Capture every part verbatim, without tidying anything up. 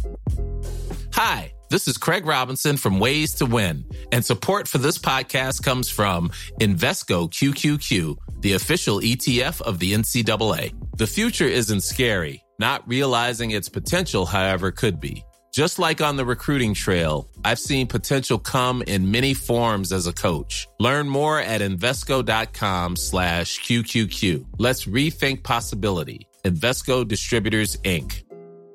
Hi, this is Craig Robinson from Ways to Win, and support for this podcast comes from Invesco Q Q Q, the official E T F of the N C double A. The future isn't scary. Not realizing its potential, however, could be. Just like on the recruiting trail, I've seen potential come in many forms as a coach. Learn more at Invesco.com slash QQQ. Let's rethink possibility. Invesco Distributors, Incorporated.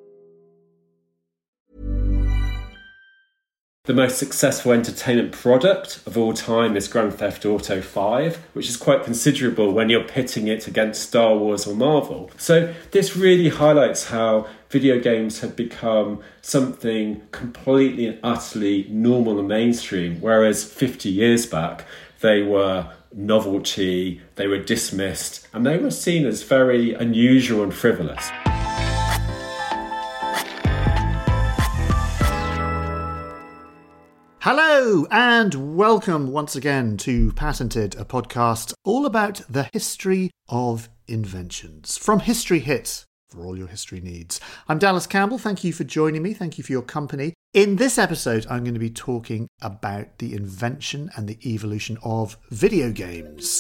The most successful entertainment product of all time is Grand Theft Auto five, which is quite considerable when you're pitting it against Star Wars or Marvel. So this really highlights how video games have become something completely and utterly normal and mainstream, whereas fifty years back they were novelty, they were dismissed, and they were seen as very unusual and frivolous. Hello and welcome once again to Patented, a podcast all about the history of inventions. From History Hit, for all your history needs. I'm Dallas Campbell. Thank you for joining me. Thank you for your company. In this episode, I'm going to be talking about the invention and the evolution of video games.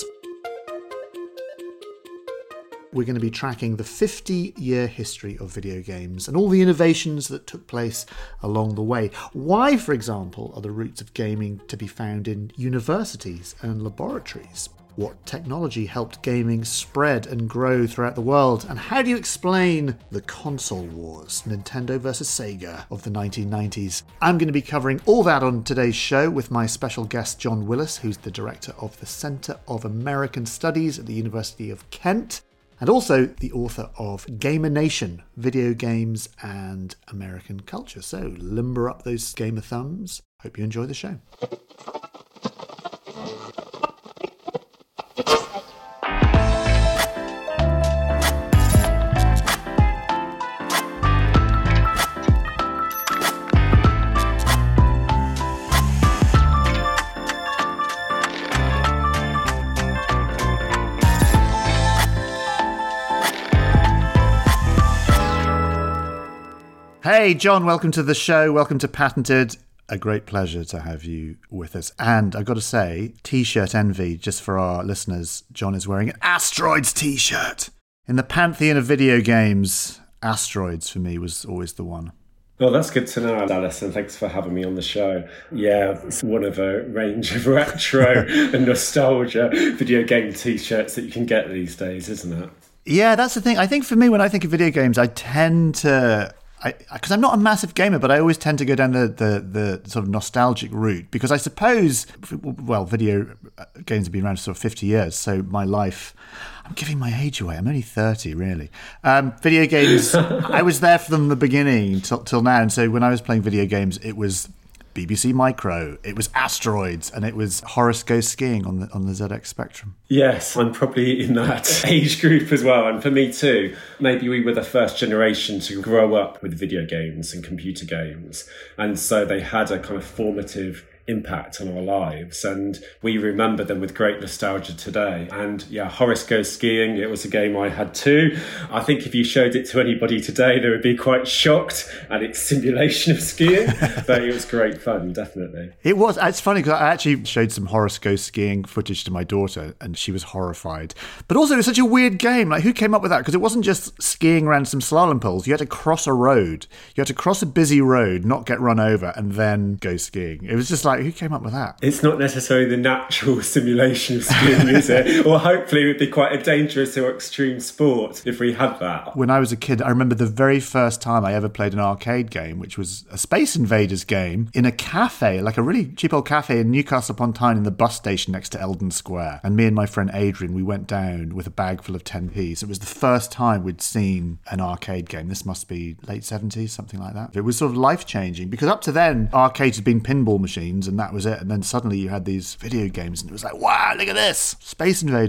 We're going to be tracking the fifty-year history of video games and all the innovations that took place along the way. Why, for example, are the roots of gaming to be found in universities and laboratories? What technology helped gaming spread and grow throughout the world? And how do you explain the console wars, Nintendo versus Sega, of the nineteen nineties? I'm going to be covering all that on today's show with my special guest, John Willis, who's the director of the Centre of American Studies at the University of Kent, and also the author of Gamer Nation, Video Games and American Culture. So limber up those gamer thumbs. Hope you enjoy the show. Hey, John, welcome to the show. Welcome to Patented. A great pleasure to have you with us. And I've got to say, T-shirt envy, just for our listeners, John is wearing an Asteroids T-shirt. In the pantheon of video games, Asteroids for me was always the one. Well, that's good to know, Alice, and thanks for having me on the show. Yeah, it's one of a range of retro and nostalgia video game T-shirts that you can get these days, isn't it? Yeah, that's the thing. I think for me, when I think of video games, I tend to... Because I'm not a massive gamer, but I always tend to go down the, the, the sort of nostalgic route. Because I suppose, well, video games have been around for sort of fifty years. So my life, I'm giving my age away. I'm only thirty, really. Um, video games, I was there from the beginning till, till now. And so when I was playing video games, it was B B C Micro, it was Asteroids, and it was Horace Goes Skiing on the on the Z X Spectrum. Yes, I'm probably in that age group as well. And for me too, maybe we were the first generation to grow up with video games and computer games. And so they had a kind of formative impact on our lives, and we remember them with great nostalgia today. And yeah, Horace Goes Skiing, it was a game I had too. I think if you showed it to anybody today, they would be quite shocked at its simulation of skiing, but it was great fun, definitely. It was. It's funny because I actually showed some Horace Goes Skiing footage to my daughter and she was horrified. But also it was such a weird game. Like, who came up with that? Because it wasn't just skiing around some slalom poles. You had to cross a road. You had to cross a busy road, not get run over, and then go skiing. It was just like, who came up with that? It's not necessarily the natural simulation of skiing, is it? Or hopefully it would be quite a dangerous or extreme sport if we had that. When I was a kid, I remember the very first time I ever played an arcade game, which was a Space Invaders game, in a cafe, like a really cheap old cafe in Newcastle upon Tyne in the bus station next to Eldon Square. And me and my friend Adrian, we went down with a bag full of ten p's. It was the first time we'd seen an arcade game. This must be late seventies, something like that. It was sort of life-changing because up to then, arcades had been pinball machines and that was it. And then suddenly you had these video games and it was like, wow, look at this, Space Invaders.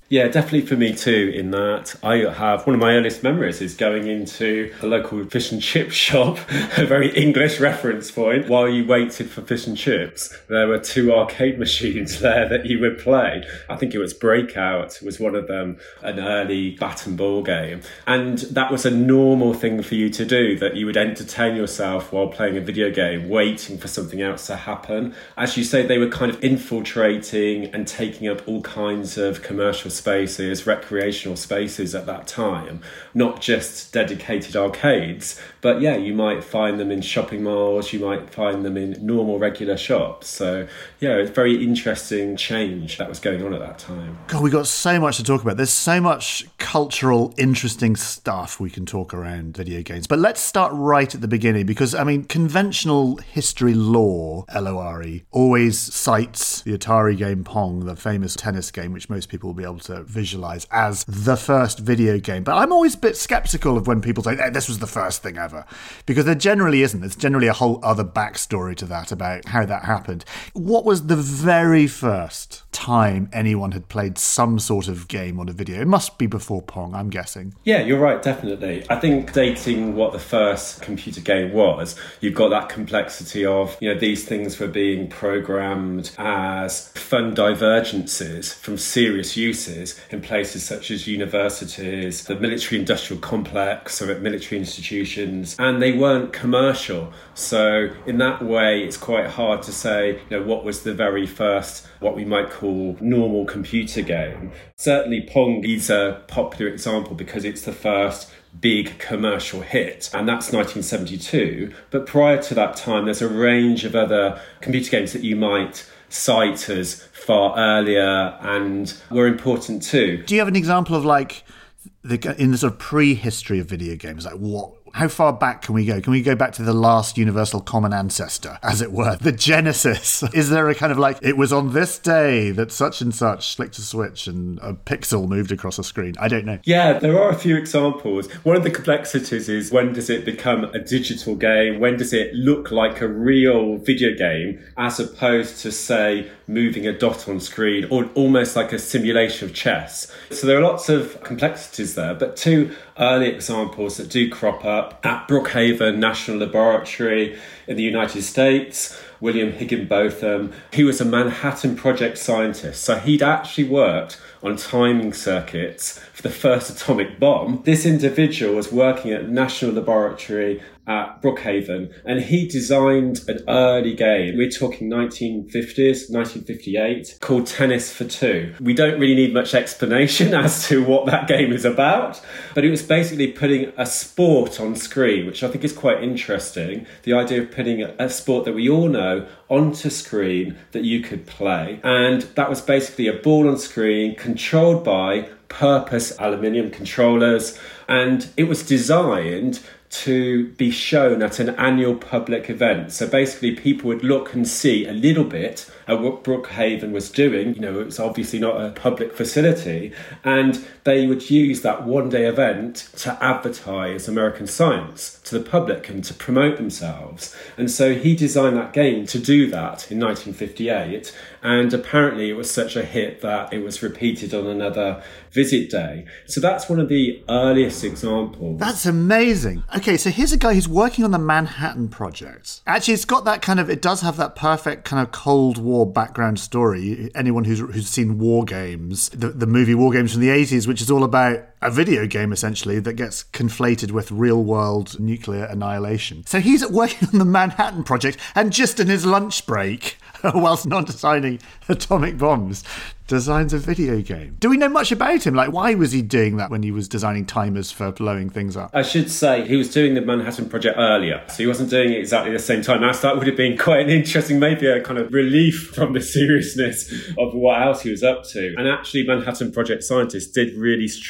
Yeah, definitely for me too, in that I have one of my earliest memories is going into the local fish and chip shop, a very English reference point. While you waited for fish and chips, there were two arcade machines there that you would play. I think it was Breakout was one of them, an early bat and ball game. And that was a normal thing for you to do, that you would entertain yourself while playing a video game, waiting for something else to happen. As you say, they were kind of infiltrating and taking up all kinds of commercial spaces, recreational spaces at that time, not just dedicated arcades, but yeah, you might find them in shopping malls, you might find them in normal regular shops. So yeah, it's a very interesting change that was going on at that time. God, we've got so much to talk about. There's so much cultural, interesting stuff we can talk around video games. But let's start right at the beginning, because I mean, conventional history lore, L O R E, always cites the Atari game Pong, the famous tennis game, which most people will be able to visualize as the first video game. But I'm always a bit skeptical of when people say, hey, this was the first thing ever, because there generally isn't. There's generally a whole other backstory to that about how that happened. What was the very first time anyone had played some sort of game on a video? It must be before Pong, I'm guessing. Yeah, you're right, definitely. I think dating what the first computer game was, you've got that complexity of, you know, these things were being programmed as fun divergences from serious uses in places such as universities, the military-industrial complex, or at military institutions, and they weren't commercial. So in that way, it's quite hard to say, you know, what was the very first, what we might call normal computer game. Certainly Pong is a popular example because it's the first big commercial hit, and that's nineteen seventy-two. But prior to that time, there's a range of other computer games that you might cite as far earlier and were important too. Do you have an example of, like, the, in the sort of prehistory of video games, like what? How far back can we go? Can we go back to the last universal common ancestor, as it were, the Genesis? Is there a kind of like, it was on this day that such and such flicked a switch and a pixel moved across a screen? I don't know. Yeah, there are a few examples. One of the complexities is, when does it become a digital game? When does it look like a real video game, as opposed to, say, moving a dot on screen, or almost like a simulation of chess? So there are lots of complexities there, but two early examples that do crop up at Brookhaven National Laboratory in the United States. William Higginbotham, he was a Manhattan Project scientist, so he'd actually worked on timing circuits for the first atomic bomb. This individual was working at National Laboratory at Brookhaven, and he designed an early game. We're talking nineteen fifties, nineteen fifty-eight, called Tennis for Two. We don't really need much explanation as to what that game is about, but it was basically putting a sport on screen, which I think is quite interesting. The idea of putting a sport that we all know onto screen that you could play. And that was basically a ball on screen controlled by purpose aluminium controllers, and it was designed to be shown at an annual public event. So basically people would look and see a little bit at what Brookhaven was doing. You know, it's obviously not a public facility, and they would use that one day event to advertise American science to the public and to promote themselves. And so he designed that game to do that in nineteen fifty-eight, and apparently it was such a hit that it was repeated on another visit day. So that's one of the earliest examples. That's amazing. Okay, so here's a guy who's working on the Manhattan Project. Actually, it's got that kind of, it does have that perfect kind of Cold War background story. Anyone who's who's seen War Games, the, the movie War Games from the eighties, which is all about a video game, essentially, that gets conflated with real-world nuclear annihilation. So he's working on the Manhattan Project, and just in his lunch break, whilst not designing atomic bombs, designs a video game. Do we know much about him? Like, why was he doing that when he was designing timers for blowing things up? I should say he was doing the Manhattan Project earlier, so he wasn't doing it exactly the same time. Now, that would have been quite an interesting, maybe a kind of relief from the seriousness of what else he was up to. And actually, Manhattan Project scientists did really struggle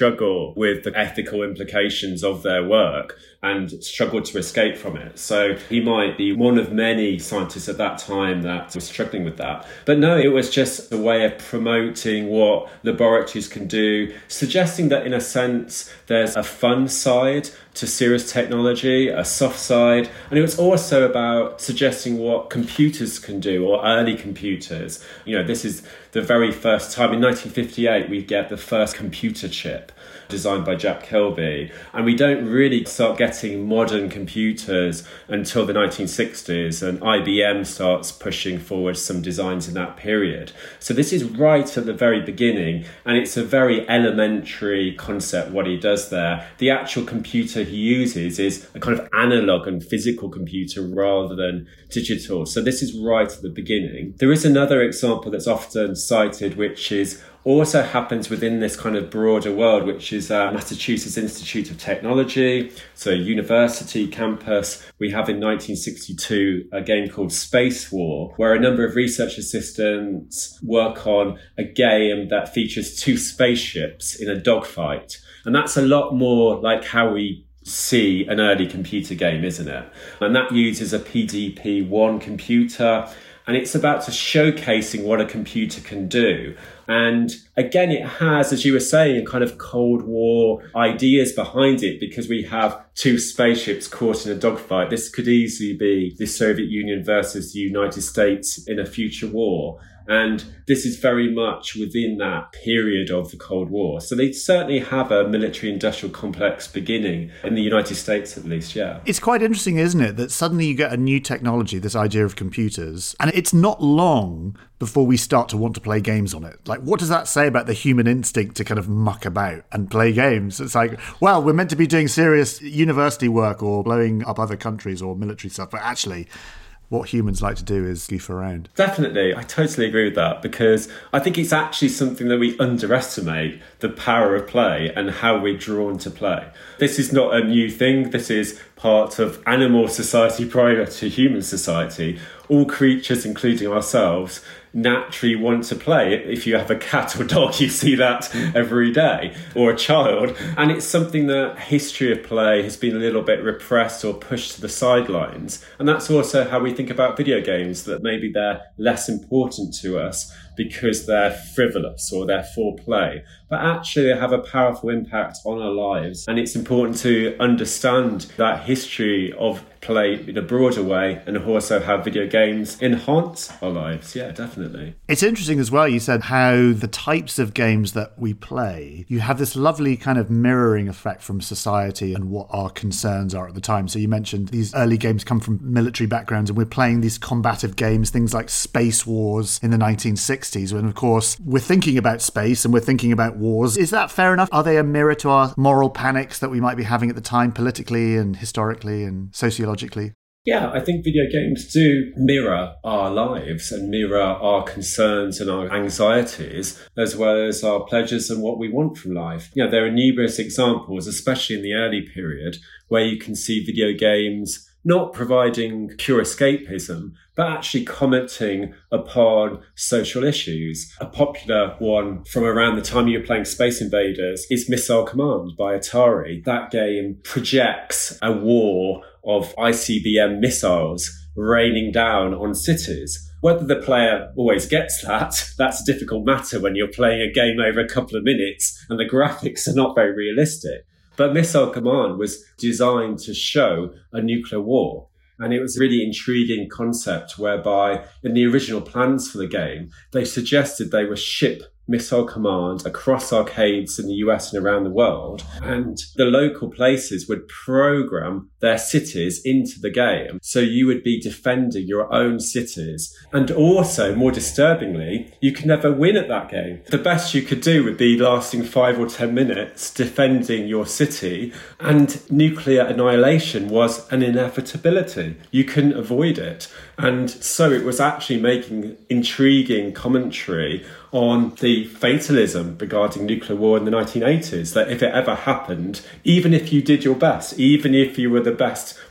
struggle with the ethical implications of their work and struggled to escape from it. So he might be one of many scientists at that time that was struggling with that. But no, it was just a way of promoting what laboratories can do, suggesting that in a sense there's a fun side to serious technology, a soft side. And it was also about suggesting what computers can do, or early computers. You know, this is the very first time in nineteen fifty-eight we get the first computer chip designed by Jack Kilby. And we don't really start getting modern computers until the nineteen sixties, and I B M starts pushing forward some designs in that period. So this is right at the very beginning, and it's a very elementary concept what he does there. The actual computer he uses is a kind of analog and physical computer rather than digital. So this is right at the beginning. There is another example that's often cited, which is also happens within this kind of broader world, which is uh, Massachusetts Institute of Technology, so university campus. We have in nineteen sixty-two a game called Space War, where a number of research assistants work on a game that features two spaceships in a dogfight. And that's a lot more like how we see an early computer game, isn't it? And that uses a P D P one computer. And it's about to showcasing what a computer can do. And again, it has, as you were saying, kind of Cold War ideas behind it, because we have two spaceships caught in a dogfight. This could easily be the Soviet Union versus the United States in a future war. And this is very much within that period of the Cold War. So they certainly have a military-industrial complex beginning, in the United States at least, yeah. It's quite interesting, isn't it, that suddenly you get a new technology, this idea of computers, and it's not long before we start to want to play games on it. Like, what does that say about the human instinct to kind of muck about and play games? It's like, well, we're meant to be doing serious university work or blowing up other countries or military stuff, but actually what humans like to do is goof around. Definitely. I totally agree with that, because I think it's actually something that we underestimate, the power of play and how we're drawn to play. This is not a new thing. This is part of animal society prior to human society. All creatures, including ourselves, naturally want to play. If you have a cat or dog, you see that every day, or a child. And it's something that history of play has been a little bit repressed or pushed to the sidelines. And that's also how we think about video games, that maybe they're less important to us because they're frivolous or they're for play. But actually they have a powerful impact on our lives. And it's important to understand that history of play in a broader way, and also how video games enhance our lives. Yeah, definitely. It's interesting as well, you said how the types of games that we play, you have this lovely kind of mirroring effect from society and what our concerns are at the time. So you mentioned these early games come from military backgrounds, and we're playing these combative games, things like Space Wars in the nineteen sixties, when of course we're thinking about space and we're thinking about wars. Is that fair enough? Are they a mirror to our moral panics that we might be having at the time, politically and historically and sociologically? Yeah, I think video games do mirror our lives and mirror our concerns and our anxieties, as well as our pleasures and what we want from life. You know, there are numerous examples, especially in the early period, where you can see video games not providing pure escapism, but actually commenting upon social issues. A popular one from around the time you were playing Space Invaders is Missile Command by Atari. That game projects a war of I C B M missiles raining down on cities. Whether the player always gets that, that's a difficult matter when you're playing a game over a couple of minutes and the graphics are not very realistic. But Missile Command was designed to show a nuclear war. And it was a really intriguing concept whereby in the original plans for the game, they suggested they would ship Missile Command across arcades in the U S and around the world. And the local places would program their cities into the game. So you would be defending your own cities. And also, more disturbingly, you could never win at that game. The best you could do would be lasting five or ten minutes defending your city. And nuclear annihilation was an inevitability. You couldn't avoid it. And so it was actually making intriguing commentary on the fatalism regarding nuclear war in the nineteen eighties, that if it ever happened, even if you did your best, even if you were the best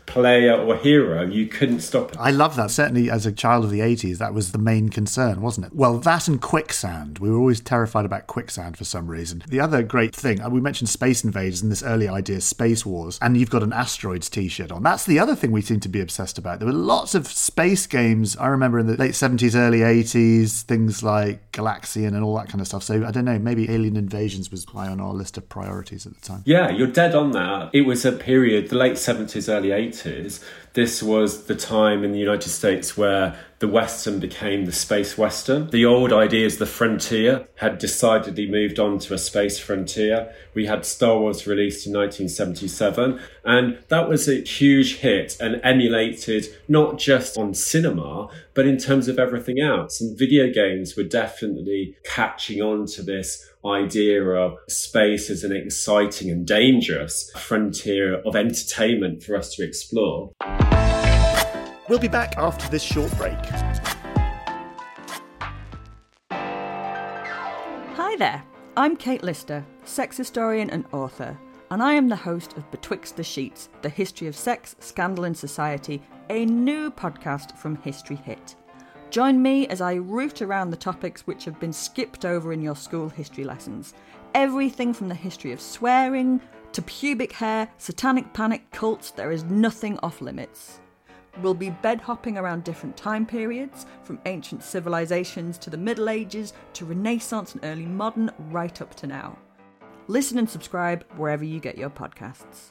player or hero, you couldn't stop it. I love that. Certainly as a child of the eighties, that was the main concern, wasn't it? Well, that and quicksand. We were always terrified about quicksand for some reason. The other great thing, we mentioned Space Invaders and this early idea, Space Wars, and you've got an Asteroids t-shirt on. That's the other thing we seem to be obsessed about. There were lots of space games, I remember in the late seventies, early eighties, things like Galaxian and all that kind of stuff. So I don't know, maybe Alien Invasions was high on our list of priorities at the time. Yeah, you're dead on that. It was a period, the late seventies, early eighties. This was the time in the United States where the Western became the space Western. The old ideas, the frontier, had decidedly moved on to a space frontier. We had Star Wars released in nineteen seventy-seven, and that was a huge hit and emulated not just on cinema, but in terms of everything else. And video games were definitely catching on to this idea of space as an exciting and dangerous frontier of entertainment for us to explore. We'll be back after this short break. Hi there, I'm Kate Lister, sex historian and author, and I am the host of Betwixt the Sheets, The History of Sex, Scandal and Society, a new podcast from History Hit. Join me as I root around the topics which have been skipped over in your school history lessons. Everything from the history of swearing to pubic hair, satanic panic, cults, there is nothing off limits. We'll be bed hopping around different time periods, from ancient civilizations to the Middle Ages to Renaissance and early modern, right up to now. Listen and subscribe wherever you get your podcasts.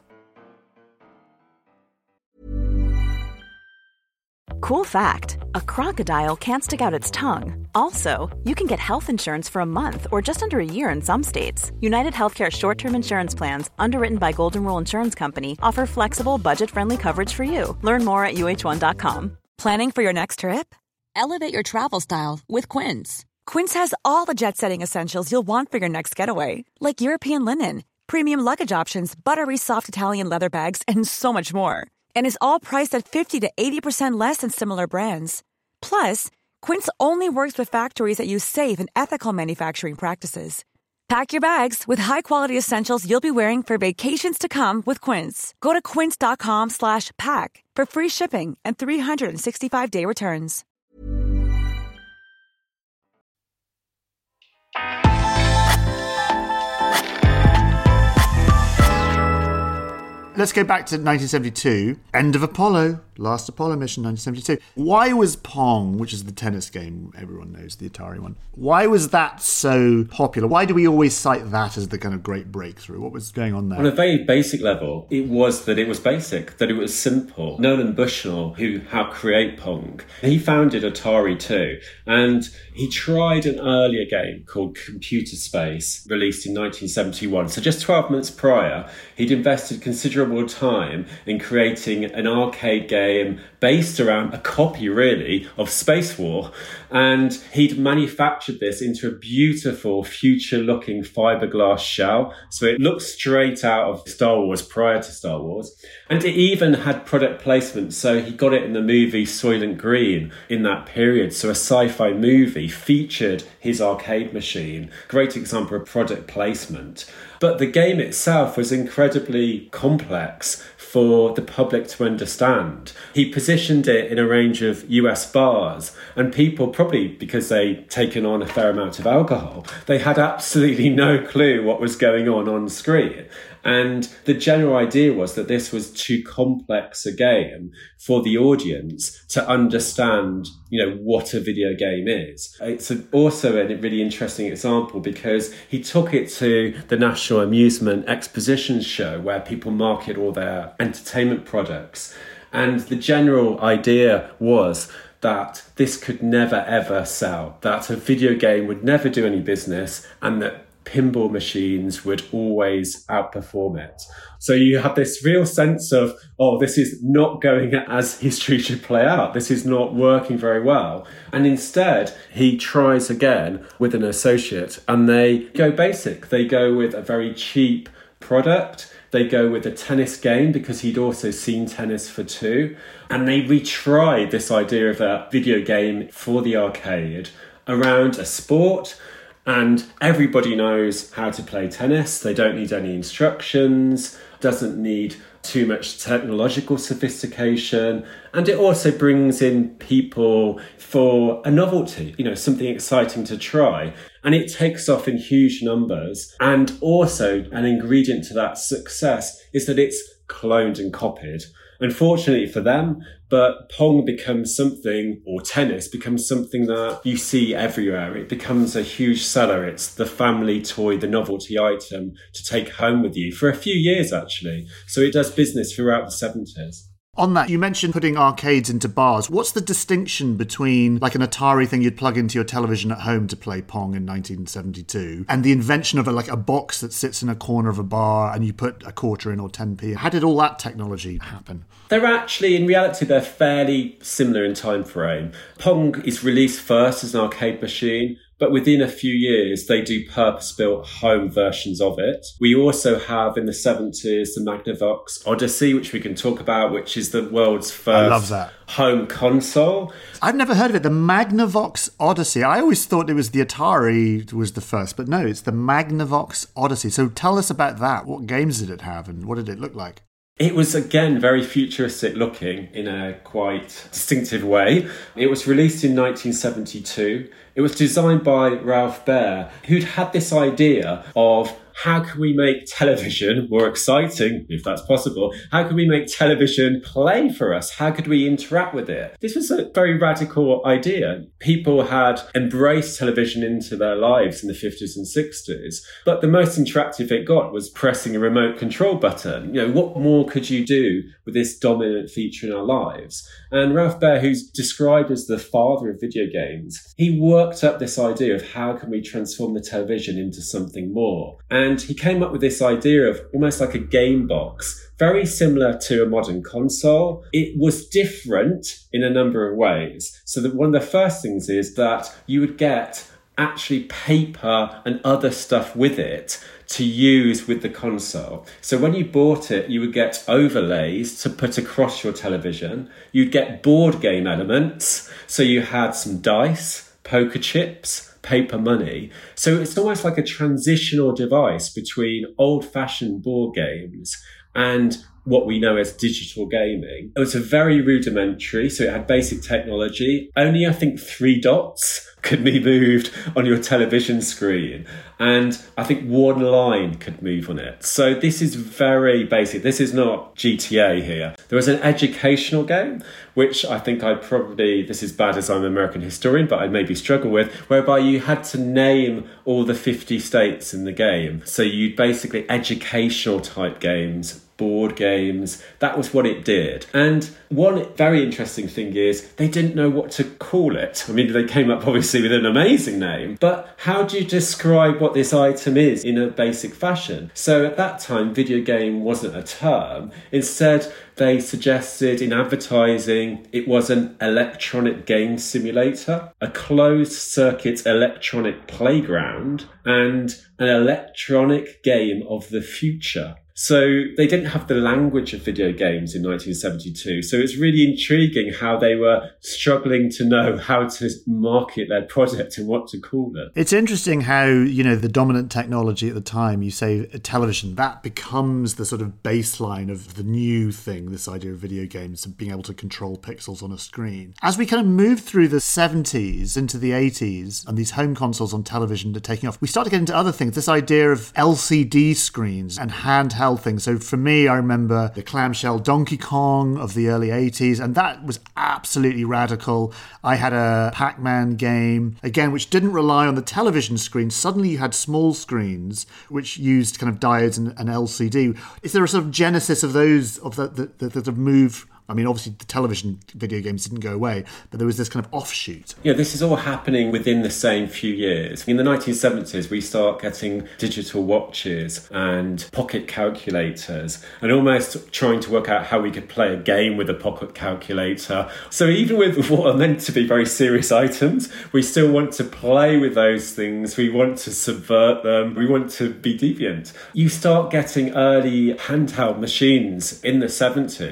Cool fact, a crocodile can't stick out its tongue. Also, you can get health insurance for a month or just under a year in some states. United Healthcare short-term insurance plans, underwritten by Golden Rule Insurance Company, offer flexible, budget-friendly coverage for you. Learn more at U H one dot com. Planning for your next trip? Elevate your travel style with Quince. Quince has all the jet-setting essentials you'll want for your next getaway, like European linen, premium luggage options, buttery soft Italian leather bags, and so much more. And is all priced at fifty to eighty percent less than similar brands. Plus, Quince only works with factories that use safe and ethical manufacturing practices. Pack your bags with high-quality essentials you'll be wearing for vacations to come with Quince. Go to quince.com slash pack for free shipping and three sixty-five day returns. Let's go back to nineteen seventy-two, end of Apollo, last Apollo mission, nineteen seventy-two. Why was Pong, which is the tennis game everyone knows, the Atari one, why was that so popular? Why do we always cite that as the kind of great breakthrough? What was going on there? On a very basic level, it was that it was basic, that it was simple. Nolan Bushnell, who helped create Pong, he founded Atari too, and he tried an earlier game called Computer Space, released in nineteen seventy-one. So just twelve months prior, he'd invested considerable time in creating an arcade game based around a copy, really, of Space War. And he'd manufactured this into a beautiful, future-looking fiberglass shell. So it looked straight out of Star Wars, prior to Star Wars. And it even had product placement. So he got it in the movie Soylent Green in that period. So a sci-fi movie featured his arcade machine. Great example of product placement. But the game itself was incredibly complex for the public to understand. He positioned it in a range of U S bars, and people, probably because they'd taken on a fair amount of alcohol, they had absolutely no clue what was going on on screen. And the general idea was that this was too complex a game for the audience to understand, you know, what a video game is. It's also a really interesting example because he took it to the National Amusement Exposition Show where people market all their entertainment products. And the general idea was that this could never, ever sell, that a video game would never do any business, and that pinball machines would always outperform it. So you have this real sense of, oh, this is not going as history should play out. This is not working very well. And instead, he tries again with an associate, and they go basic. They go with a very cheap product. They go with a tennis game because he'd also seen Tennis for Two. And they retried this idea of a video game for the arcade around a sport. And everybody knows how to play tennis. They don't need any instructions, doesn't need too much technological sophistication. And it also brings in people for a novelty, you know, something exciting to try. And it takes off in huge numbers. And also an ingredient to that success is that it's cloned and copied. Unfortunately for them, but Pong becomes something, or tennis becomes something that you see everywhere. It becomes a huge seller. It's the family toy, the novelty item to take home with you for a few years, actually. So it does business throughout the seventies. On that, you mentioned putting arcades into bars. What's the distinction between like an Atari thing you'd plug into your television at home to play Pong in nineteen seventy-two and the invention of a, like a box that sits in a corner of a bar and you put a quarter in or ten p? How did all that technology happen? They're actually, in reality, they're fairly similar in time frame. Pong is released first as an arcade machine, but within a few years, they do purpose-built home versions of it. We also have, in the seventies, the Magnavox Odyssey, which we can talk about, which is the world's first I love that. home console. I've never heard of it. The Magnavox Odyssey. I always thought it was the Atari was the first, but no, it's the Magnavox Odyssey. So tell us about that. What games did it have and what did it look like? It was, again, very futuristic looking in a quite distinctive way. It was released in nineteen seventy-two. It was designed by Ralph Baer, who'd had this idea of how can we make television more exciting, if that's possible? How can we make television play for us? How could we interact with it? This was a very radical idea. People had embraced television into their lives in the fifties and sixties, but the most interactive it got was pressing a remote control button. You know, what more could you do with this dominant feature in our lives? And Ralph Baer, who's described as the father of video games, he worked up this idea of how can we transform the television into something more. And he came up with this idea of almost like a game box, very similar to a modern console. It was different in a number of ways. So that one of the first things is that you would get actually paper and other stuff with it to use with the console. So when you bought it, you would get overlays to put across your television. You'd get board game elements. So you had some dice, poker chips, paper money. So it's almost like a transitional device between old-fashioned board games and what we know as digital gaming. It was a very rudimentary, so it had basic technology. Only, I think, three dots could be moved on your television screen. And I think one line could move on it. So this is very basic. This is not G T A here. There was an educational game, which I think I'd probably, this is bad as I'm an American historian, but I'd maybe struggle with, whereby you had to name all the fifty states in the game. So you'd basically educational type games, board games. That was what it did. And one very interesting thing is they didn't know what to call it. I mean, they came up obviously with an amazing name, but how do you describe what this item is in a basic fashion? So at that time, video game wasn't a term. Instead, they suggested in advertising it was an electronic game simulator, a closed circuit electronic playground, and an electronic game of the future. So they didn't have the language of video games in nineteen seventy-two. So it's really intriguing how they were struggling to know how to market their product and what to call it. It's interesting how, you know, the dominant technology at the time, you say television, that becomes the sort of baseline of the new thing, this idea of video games and being able to control pixels on a screen. As we kind of move through the seventies into the eighties and these home consoles on television are taking off, we start to get into other things, this idea of L C D screens and handheld thing. So for me, I remember the clamshell Donkey Kong of the early eighties, and that was absolutely radical. I had a Pac-Man game, again, which didn't rely on the television screen. Suddenly you had small screens, which used kind of diodes and, and L C D. Is there a sort of genesis of those, of the, the, the, that have moved? I mean, obviously the television video games didn't go away, but there was this kind of offshoot. Yeah, this is all happening within the same few years. In the nineteen seventies, we start getting digital watches and pocket calculators and almost trying to work out how we could play a game with a pocket calculator. So even with what are meant to be very serious items, we still want to play with those things. We want to subvert them. We want to be deviant. You start getting early handheld machines in the seventies.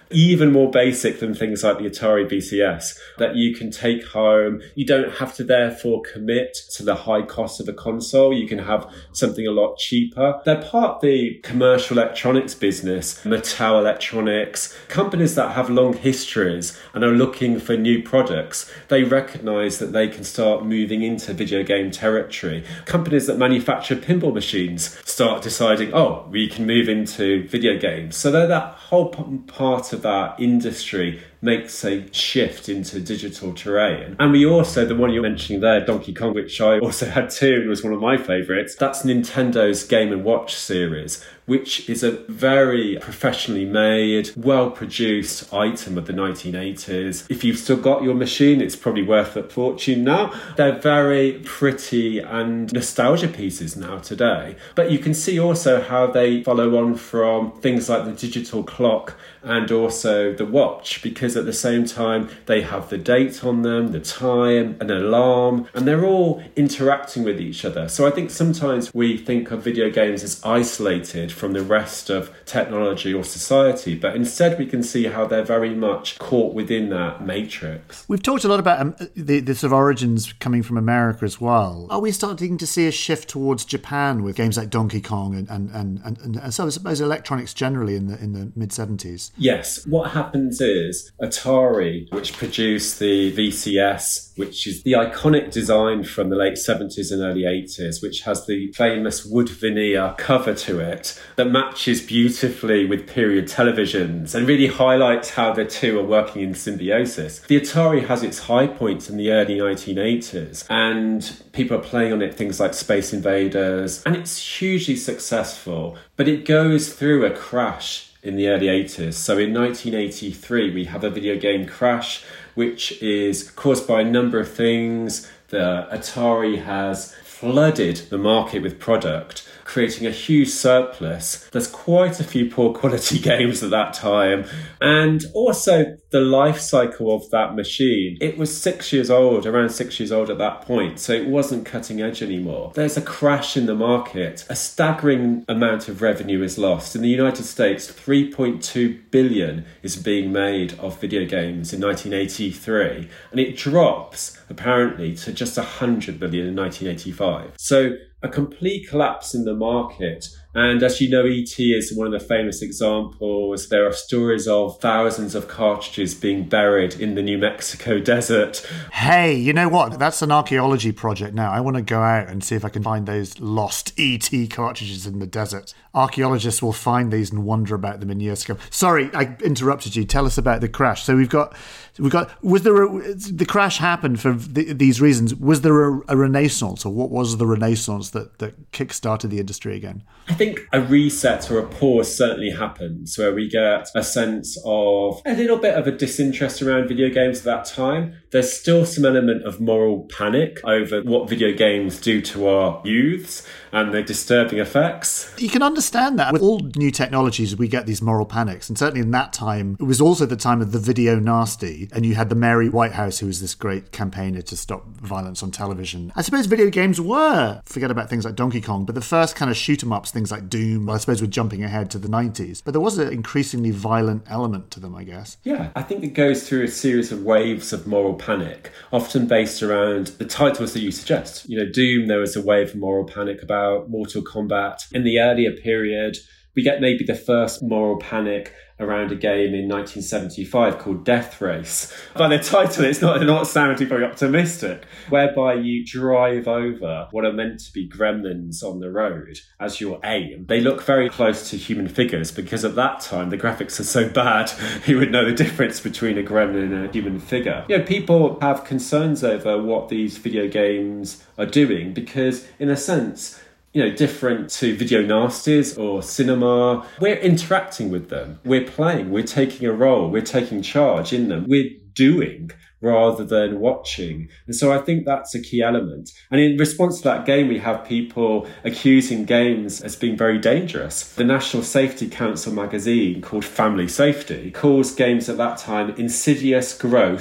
even more basic than things like the Atari V C S, that you can take home. You don't have to therefore commit to the high cost of a console. You can have something a lot cheaper. They're part of the commercial electronics business, Mattel Electronics, companies that have long histories and are looking for new products. They recognise that they can start moving into video game territory. Companies that manufacture pinball machines start deciding, oh, we can move into video games. So they're that whole part of that industry makes a shift into digital terrain. And we also, the one you're mentioning there, Donkey Kong, which I also had too and was one of my favourites, that's Nintendo's Game and Watch series, which is a very professionally made, well-produced item of the nineteen eighties. If you've still got your machine, it's probably worth a fortune now. They're very pretty and nostalgia pieces now today. But you can see also how they follow on from things like the digital clock and also the watch, because at the same time they have the date on them, the time, an alarm, and they're all interacting with each other. So I think sometimes we think of video games as isolated from the rest of technology or society, but instead we can see how they're very much caught within that matrix. We've talked a lot about um, the, the sort of origins coming from America as well. Are we starting to see a shift towards Japan with games like Donkey Kong and and and, and, and so I suppose electronics generally in the in the mid seventies? Yes. What happens is Atari, which produced the V C S, which is the iconic design from the late seventies and early eighties, which has the famous wood veneer cover to it that matches beautifully with period televisions and really highlights how the two are working in symbiosis. The Atari has its high points in the early nineteen eighties, and people are playing on it things like Space Invaders, and it's hugely successful, but it goes through a crash in the early eighties. So in nineteen eighty-three, we have a video game crash, which is caused by a number of things. The Atari has flooded the market with product, creating a huge surplus. There's quite a few poor quality games at that time. And also the life cycle of that machine. It was six years old, around six years old at that point, so it wasn't cutting edge anymore. There's a crash in the market. A staggering amount of revenue is lost. In the United States, three point two billion is being made of video games in nineteen eighty-three, and it drops apparently to just one hundred billion in nineteen eighty-five. So a complete collapse in the market. And as you know, E T is one of the famous examples. There are stories of thousands of cartridges being buried in the New Mexico desert. Hey, you know what? That's an archaeology project now. I want to go out and see if I can find those lost E T cartridges in the desert. Archaeologists will find these and wonder about them in years to come. Sorry, I interrupted you. Tell us about the crash. So we've got, we've got. Was there a, the crash happened for the, these reasons? Was there a, a renaissance, or what was the renaissance that that kick-started the industry again? I think a reset or a pause certainly happens, where we get a sense of a little bit of a disinterest around video games at that time. There's still some element of moral panic over what video games do to our youths and their disturbing effects. You can understand that. With all new technologies, we get these moral panics. And certainly in that time, it was also the time of the video nasty. And you had the Mary Whitehouse, who was this great campaigner to stop violence on television. I suppose video games were, forget about things like Donkey Kong, but the first kind of shoot-em-ups, things like Doom, well, I suppose we're jumping ahead to the nineties. But there was an increasingly violent element to them, I guess. Yeah, I think it goes through a series of waves of moral panic, often based around the titles that you suggest. You know, Doom, there was a wave of moral panic about. Mortal Kombat. In the earlier period, we get maybe the first moral panic around a game in nineteen seventy-five called Death Race. By the title, it's not, not sounding very optimistic, whereby you drive over what are meant to be gremlins on the road as your aim. They look very close to human figures because at that time the graphics are so bad you would know the difference between a gremlin and a human figure. You know, people have concerns over what these video games are doing because, in a sense, you know, different to video nasties or cinema, we're interacting with them. We're playing, we're taking a role, we're taking charge in them. We're doing rather than watching. And so I think that's a key element. And in response to that game, we have people accusing games as being very dangerous. The National Safety Council magazine, called Family Safety, calls games at that time insidious, gross,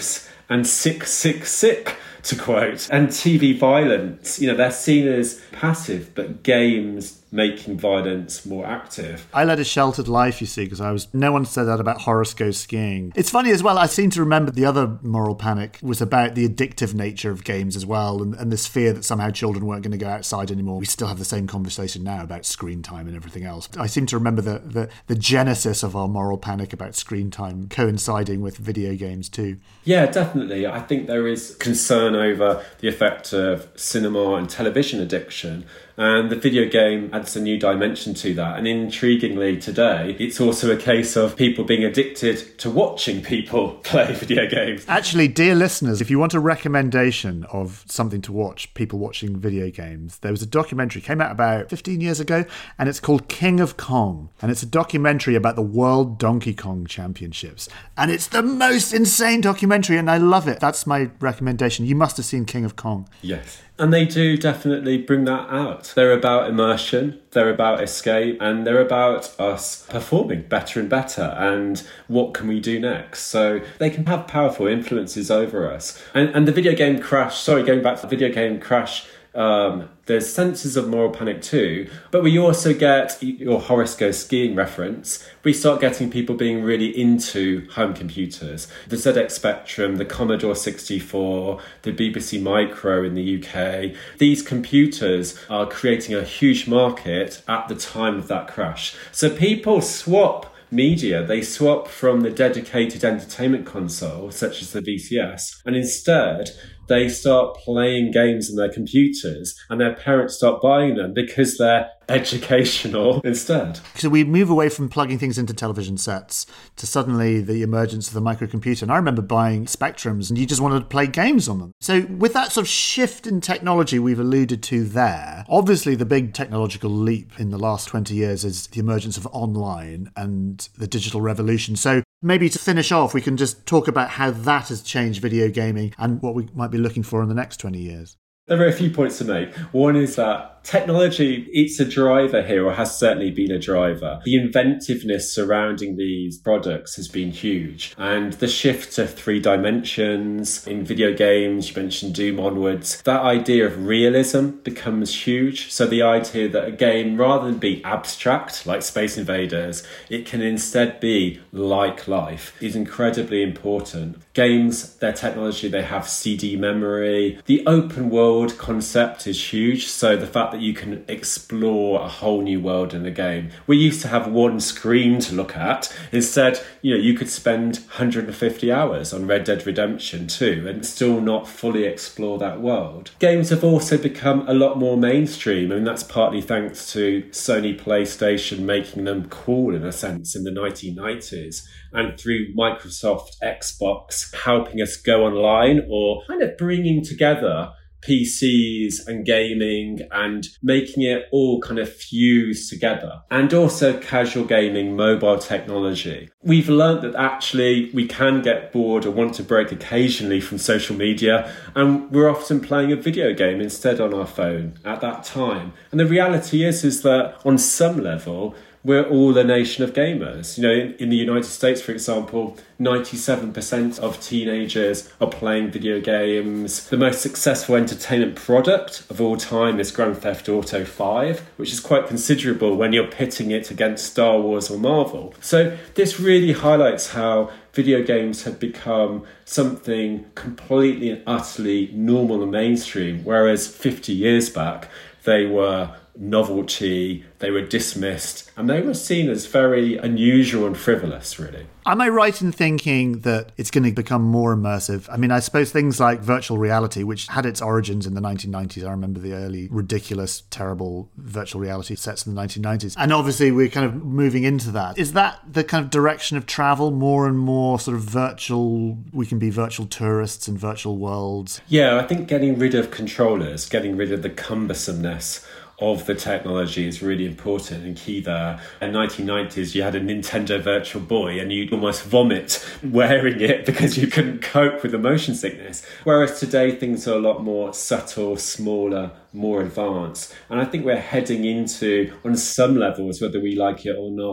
and sick, sick, sick, to quote. And T V violence, you know, they're seen as passive, but games making violence more active. I led a sheltered life, you see, because I was. No one said that about Horoscope skiing. It's funny as well, I seem to remember the other moral panic was about the addictive nature of games as well, and, and this fear that somehow children weren't going to go outside anymore. We still have the same conversation now about screen time and everything else. I seem to remember the, the, the genesis of our moral panic about screen time coinciding with video games too. Yeah, definitely. I think there is concern over the effect of cinema and television addiction. And the video game adds a new dimension to that. And intriguingly today, it's also a case of people being addicted to watching people play video games. Actually, dear listeners, if you want a recommendation of something to watch, people watching video games, there was a documentary, came out about fifteen years ago, and it's called King of Kong. And it's a documentary about the World Donkey Kong Championships. And it's the most insane documentary, and I love it. That's my recommendation. You must have seen King of Kong. Yes. And they do definitely bring that out. They're about immersion, they're about escape, and they're about us performing better and better and what can we do next. So they can have powerful influences over us. And, and the video game crash, sorry, going back to the video game crash, Um, there's senses of moral panic too, but we also get your Horoscope skiing reference. We start getting people being really into home computers. The Z X Spectrum, the Commodore sixty-four, the B B C Micro in the U K. These computers are creating a huge market at the time of that crash. So people swap media. They swap from the dedicated entertainment console, such as the V C S, and instead they start playing games on their computers, and their parents start buying them because they're educational instead. So we move away from plugging things into television sets to suddenly the emergence of the microcomputer. And I remember buying Spectrums and you just wanted to play games on them. So with that sort of shift in technology we've alluded to there, obviously the big technological leap in the last twenty years is the emergence of online and the digital revolution. So maybe to finish off, we can just talk about how that has changed video gaming and what we might be looking for in the next twenty years. There are a few points to make. One is that technology, it's a driver here, or has certainly been a driver. The inventiveness surrounding these products has been huge. And the shift to three dimensions in video games, you mentioned Doom onwards, that idea of realism becomes huge. So the idea that a game, rather than be abstract, like Space Invaders, it can instead be like life, is incredibly important. Games, their technology, they have C D memory. The open world concept is huge. So the fact that you can explore a whole new world in a game. We used to have one screen to look at. Instead, you know, you could spend one hundred fifty hours on Red Dead Redemption two and still not fully explore that world. Games have also become a lot more mainstream, and that's partly thanks to Sony PlayStation making them cool in a sense in the nineteen nineties, and through Microsoft Xbox helping us go online, or kind of bringing together P Cs and gaming and making it all kind of fuse together. And also casual gaming, mobile technology. We've learned that actually we can get bored or want to break occasionally from social media, and we're often playing a video game instead on our phone at that time. And the reality is, is that on some level, we're all a nation of gamers. You know, in, in the United States, for example, ninety-seven percent of teenagers are playing video games. The most successful entertainment product of all time is Grand Theft Auto five, which is quite considerable when you're pitting it against Star Wars or Marvel. So this really highlights how video games have become something completely and utterly normal and mainstream, whereas fifty years back, they were novelty, they were dismissed, and they were seen as very unusual and frivolous, really. Am I right in thinking that it's going to become more immersive? I mean, I suppose things like virtual reality, which had its origins in the nineteen nineties. I remember the early, ridiculous, terrible virtual reality sets in the nineteen nineties. And obviously we're kind of moving into that. Is that the kind of direction of travel, more and more sort of virtual, we can be virtual tourists in virtual worlds? Yeah, I think getting rid of controllers, getting rid of the cumbersomeness of the technology is really important and key there. In the nineteen nineties, you had a Nintendo Virtual Boy and you'd almost vomit wearing it because you couldn't cope with the motion sickness. Whereas today, things are a lot more subtle, smaller, more advanced. And I think we're heading into, on some levels, whether we like it or not,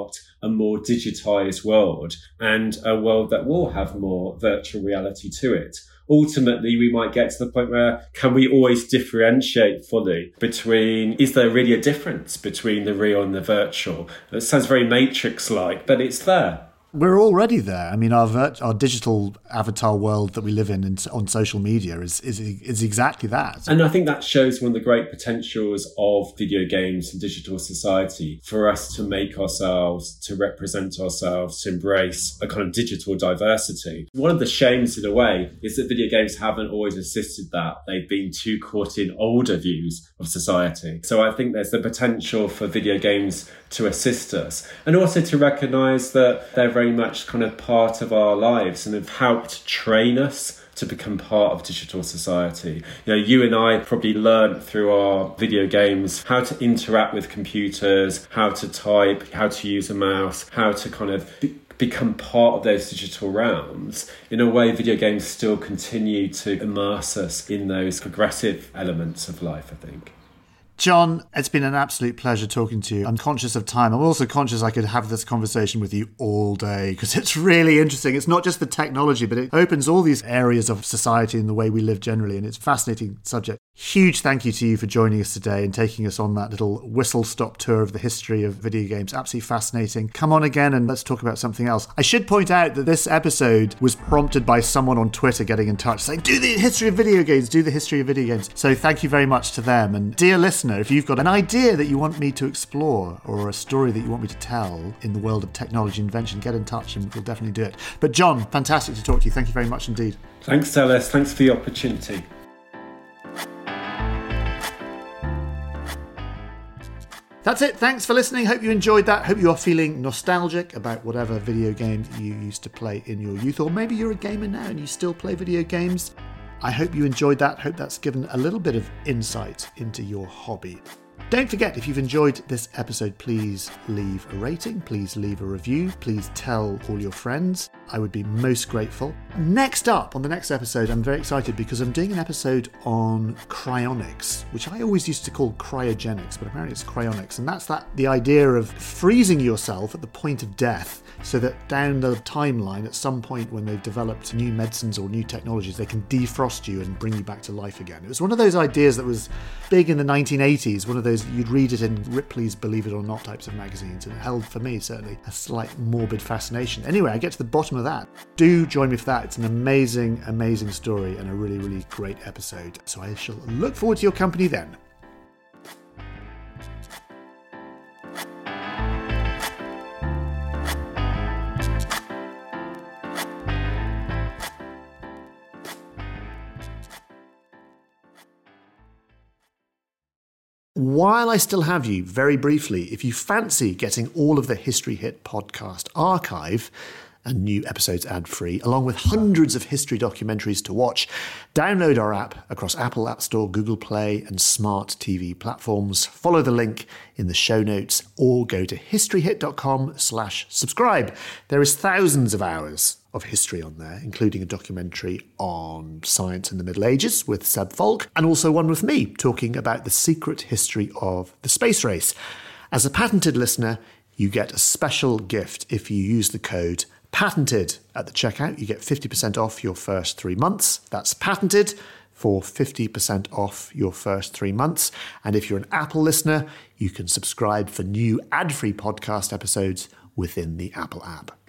a more digitized world and a world that will have more virtual reality to it. Ultimately, we might get to the point where can we always differentiate fully between, is there really a difference between the real and the virtual? It sounds very Matrix-like, but it's there. We're already there. I mean, our virt- our digital avatar world that we live in, in on social media is, is is exactly that. And I think that shows one of the great potentials of video games and digital society for us to make ourselves, to represent ourselves, to embrace a kind of digital diversity. One of the shames, in a way, is that video games haven't always assisted that. They've been too caught in older views of society. So I think there's the potential for video games to assist us, and also to recognise that they're very much kind of part of our lives and have helped train us to become part of digital society. You know, you and I probably learned through our video games how to interact with computers, how to type, how to use a mouse, how to kind of be- become part of those digital realms. In a way, video games still continue to immerse us in those progressive elements of life, I think. John, it's been an absolute pleasure talking to you. I'm conscious of time. I'm also conscious I could have this conversation with you all day because it's really interesting. It's not just the technology, but it opens all these areas of society and the way we live generally, and it's a fascinating subject. Huge thank you to you for joining us today and taking us on that little whistle-stop tour of the history of video games. Absolutely fascinating. Come on again and let's talk about something else. I should point out that this episode was prompted by someone on Twitter getting in touch saying, do the history of video games, do the history of video games. So thank you very much to them. And dear listener, if you've got an idea that you want me to explore or a story that you want me to tell in the world of technology invention, get in touch and we'll definitely do it. But John, fantastic to talk to you. Thank you very much indeed. Thanks, Ellis. Thanks for the opportunity. That's it. Thanks for listening. Hope you enjoyed that. Hope you are feeling nostalgic about whatever video game you used to play in your youth, or maybe you're a gamer now and you still play video games. I hope you enjoyed that. Hope that's given a little bit of insight into your hobby. Don't forget, if you've enjoyed this episode, please leave a rating, please leave a review, please tell all your friends. I would be most grateful. Next up, on the next episode, I'm very excited because I'm doing an episode on cryonics, which I always used to call cryogenics, but apparently it's cryonics. And that's that the idea of freezing yourself at the point of death so that down the timeline, at some point when they've developed new medicines or new technologies, they can defrost you and bring you back to life again. It was one of those ideas that was big in the nineteen eighties, one of those you'd read it in Ripley's Believe It or Not types of magazines, and it held for me certainly a slight morbid fascination. Anyway, I get to the bottom of that. Do join me for that. It's an amazing, amazing story and a really, really great episode. So I shall look forward to your company then. While I still have you, very briefly, if you fancy getting all of the History Hit podcast archive and new episodes ad-free, along with hundreds of history documentaries to watch, download our app across Apple App Store, Google Play and smart T V platforms. Follow the link in the show notes or go to historyhit.com slash subscribe. There is thousands of hours of history on there, including a documentary on science in the Middle Ages with Seb Falk, and also one with me talking about the secret history of the space race. As a patented listener, you get a special gift if you use the code PATENTED at the checkout. You get fifty percent off your first three months. That's PATENTED for fifty percent off your first three months. And if you're an Apple listener, you can subscribe for new ad-free podcast episodes within the Apple app.